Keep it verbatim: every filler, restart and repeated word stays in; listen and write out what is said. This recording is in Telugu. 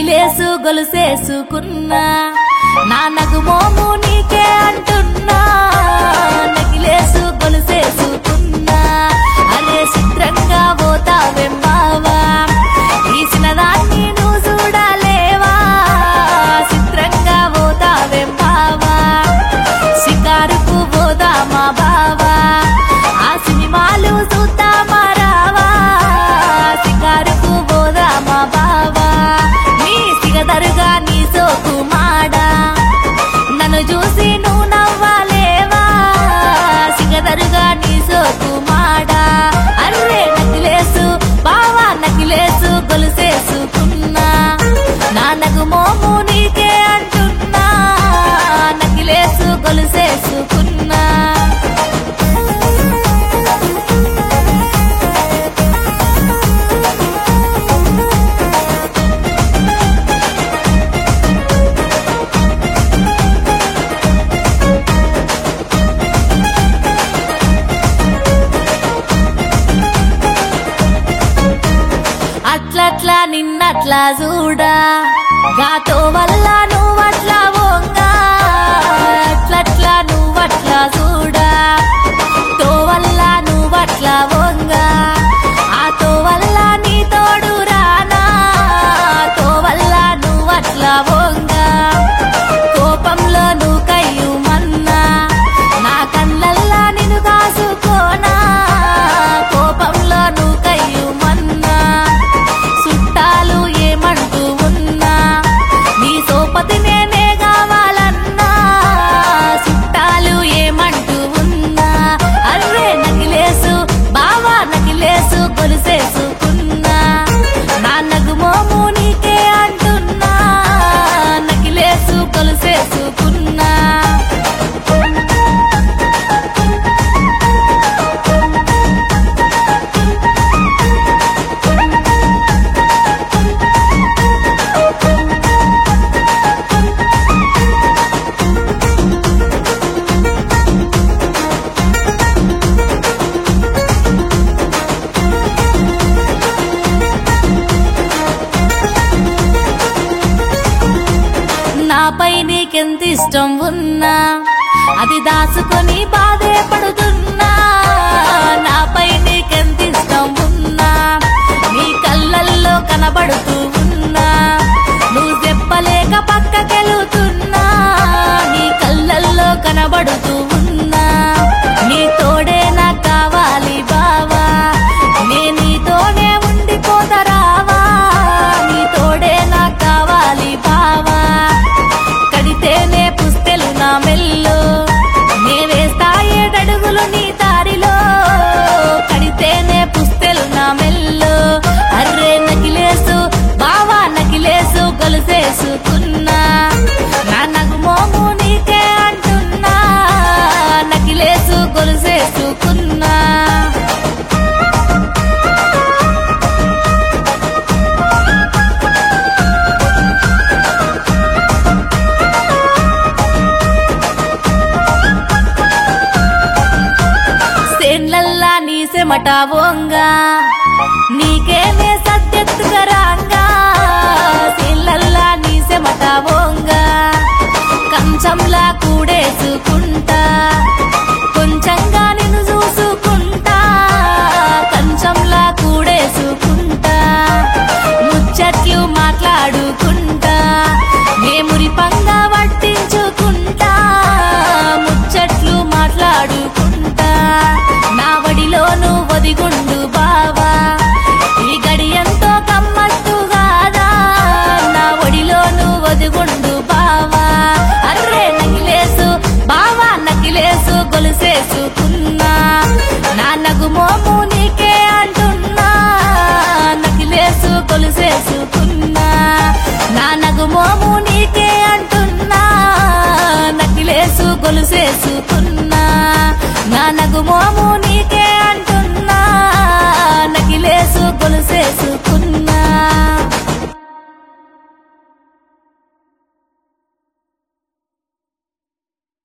నకిలేసు గొలుసేసుకున్నా నా నగుమోము నీకే అంటున్నా నకిలేసు గొలుసేసుకున్నా అరే చిత్రంగా పోతావేం బావా ఈ చిన్నదాన్ని నువ్వు చూడలేవా చిత్రంగా పోతావేం బావా షికారుకు పోదామా బావా ఆ సినిమాలు చూద్దామా రావా షికారుకు పోదామా బావా నీ సిగదరుగా నీ సోకు మాడా నన్ను చూసి నువ్వు నవ్వాలేవా సిగదరుగా నీ సోకు మాడా అర్రే నకిలేసు బావా నకిలేసు గొలుసేసుకున్నా నా నగుమోము నీకే అంటున్నా నకిలేసు గొలుసేసుకున్నా అట్లట్లా నిన్నట్లా చూడా గాతో వల్ల నువ్వట్లా వంగా అట్లట్లా నువ్వట్లా చూడా తో వల్ల నువ్వట్లా వంగా ఆ తో వల్ల నీ తోడు రానా తో వల్ల నువ్వట్లా వంగా కోపంలో నువ్వు కయ్యుమన్నా నా కళ్ళల్లా నిన్ను కాసుకోనా కోపంలో నువ్వు కయ్యుమన్నా చుట్టాలు ఏమంటూ ఉన్నా నీ సోపతి నేనే కావాలన్నా చుట్టాలు ఏమంటూ ఉన్నా అర్రే నకిలేసు బావా నకిలేసు గొలుసేసుకున్నా నా నగుమోము నీకే అంటున్నా నకిలేసు గొలుసేసుకున్నా నాపై నీకెంత ఇష్టం ఉన్నా అది దాచుకొని బాధే పడుతున్నా నాపై నీకెంత ఇష్టం ఉన్నా నీ కళ్ళల్లో కనబడుతూ ఉన్నా నువ్వు చెప్పలేక పక్కకెళ్తున్నా నీ కళ్ళల్లో కనబడుతూ ఉన్నా నీ తోడే నాకు కావాలి బావా నే నీతోనే ఉండిపోతరావా నీ తోడే నాకు కావాలి బావా కడితేనే పుస్తెలు నా మెల్లో నే వేస్తా ఏడడుగులు నీ దారిలో కడితేనే పుస్తెలు నా మెల్లో అర్రే నకిలేసు బావా నకిలేసు గొలుసేసుకున్నా నా నగుమోము నీకే అంటున్నా నకిలేసు గొలుసేసుకున్నా సేన్లల్లా నీ సెమట వంగా నీకేనే సత్యత్తుగా రాంగా సేన్లల్లా నీ సెమట వంగా కంచంలా కూడేసుకుంటా కొంచెంగా నిన్ను చూసుకుంటా కంచంలా కూడేసుకుంటా ముచ్చట్లు మాట్లాడుకుంటా నే మురిపంగా పట్టించుకుంటా ముచ్చట్లు మాట్లాడుకుంటా నా వడిలోను వదిగుండు బావా ఈ గడి ఎంతో కమ్మత్తు కాదా నా వడిలోను వదిగుండు బావా అర్రే నకిలేసు బావా నకిలేసు గొలుసేసుకున్నా నా నగుమోము నీకే అంటున్నా నకిలేసు గొలుసేసుకున్నా నా నగుమోము నీకే అంటున్నా నకిలేసు గొలుసేసుకున్నా నా నగుమోము నీకే అంటున్నా నకిలేసు గొలుసేసు